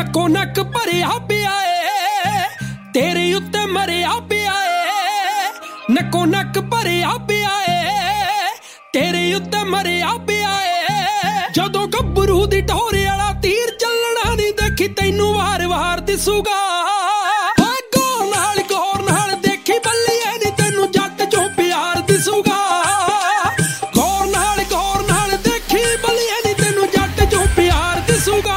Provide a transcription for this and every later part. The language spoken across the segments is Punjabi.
ਨੱਕੋ ਨੱਕ ਭਰਿਆ ਪਿਆ ਏ ਤੇਰੇ ਉੱਤੇ ਮਰਿਆ ਪਿਆ ਏ ਨੱਕੋ ਨੱਕ ਭਰਿਆ ਪਿਆ ਏ ਤੇਰੇ ਉੱਤੇ ਮਰਿਆ ਪਿਆ ਏ ਜਦੋਂ ਗੱਭਰੂ ਦੀ ਢੋਰੇ ਵਾਲਾ ਤੀਰ ਚੱਲਣਾ ਨਹੀਂ ਦੇਖੀ ਤੈਨੂੰ ਵਾਰ-ਵਾਰ ਦਿਸੂਗਾ ਗੌਰ ਨਾਲ ਦੇਖੀ ਬੱਲੀਏ ਨੀ ਤੈਨੂੰ ਜੱਟ ਚੋਂ ਪਿਆਰ ਦਿਸੂਗਾ ਗੌਰ ਨਾਲ ਦੇਖੀ ਬੱਲੀਏ ਨੀ ਤੈਨੂੰ ਜੱਟ ਚੋਂ ਪਿਆਰ ਦਿਸੂਗਾ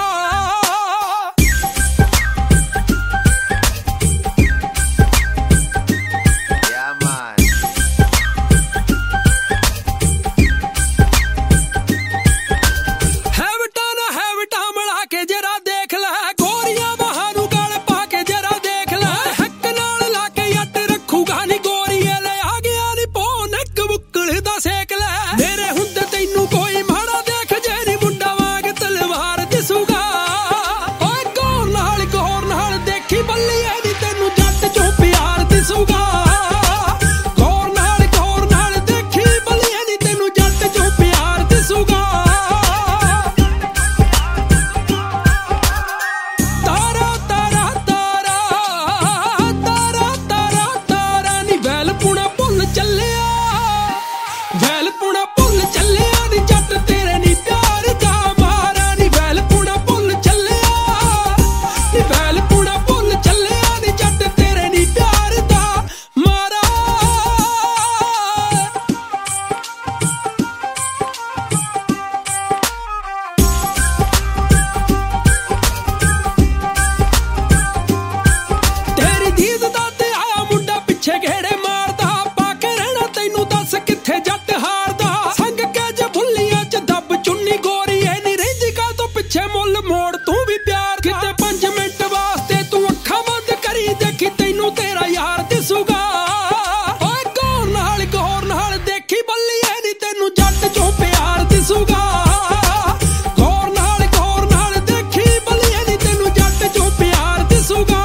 ਮੋੜ ਤੂੰ ਵੀ ਪਿਆਰ ਕਿਤੇ 5 ਮਿੰਟ ਵਾਸਤੇ ਤੂੰ ਅੱਖਾਂ ਬੰਦ ਕਰੀ ਦੇਖੀ ਤੈਨੂੰ ਤੇਰਾ ਯਾਰ ਦਿਸੂਗਾ ਓਏ ਗੌਰ ਨਾਲ ਦੇਖੀ ਬੱਲੀਏ ਨੀ ਤੈਨੂੰ ਜੱਟ ਚੋਂ ਪਿਆਰ ਦਿਸੂਗਾ ਗੌਰ ਨਾਲ ਦੇਖੀ ਬੱਲੀਏ ਨੀ ਤੈਨੂੰ ਜੱਟ ਚੋਂ ਪਿਆਰ ਦਿਸੂਗਾ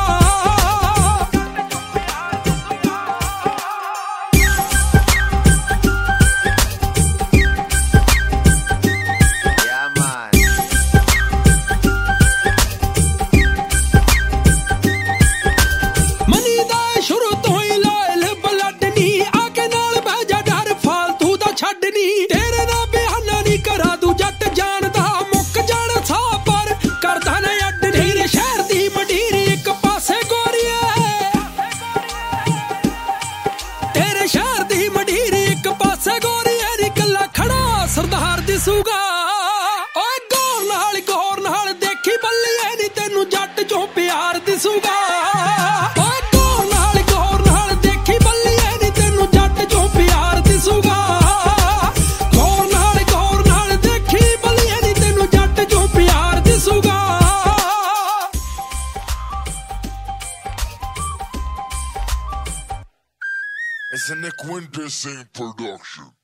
ਤੇਰੇ ਨਾਲ ਬਿਆਨਾ ਨਹੀਂ ਕਰਾ ਦੂ ਜੱਟ ਜਾਣਦਾ ਮੁੱਕ ਜਾਣਾ ਸਾਹ ਪਰ ਕਰਦਾ ਨਾ ਅੱਡ ਤੇਰੇ ਸ਼ਹਿਰ ਦੀ ਮਡੀਰੀ ਇੱਕ ਪਾਸੇ ਗੋਰੀਏ ਤੇਰੇ ਸ਼ਹਿਰ ਦੀ ਮਡੀਰੀ ਇੱਕ ਪਾਸੇ ਗੋਰੀਏ ਨੀ ਕੱਲਾ ਖੜਾ ਸਰਦਾਰ ਦਿਸੂਗਾ ਓਏ ਗੌਰ ਨਾਲ ਦੇਖੀ ਬੱਲੀਏ ਨੀ ਤੈਨੂੰ ਜੱਟ ਚੋਂ ਪਿਆਰ ਦਿਸੂਗਾ ਓਏ ਗੌਰ ਨਾਲ ਦੇਖੀ ਬੱਲੀਏ ਨੀ ਤੈਨੂੰ ਜੱਟ ਚੋਂ ਪਿਆਰ ਦਿਸੂਗਾ It's a Nick Winter production.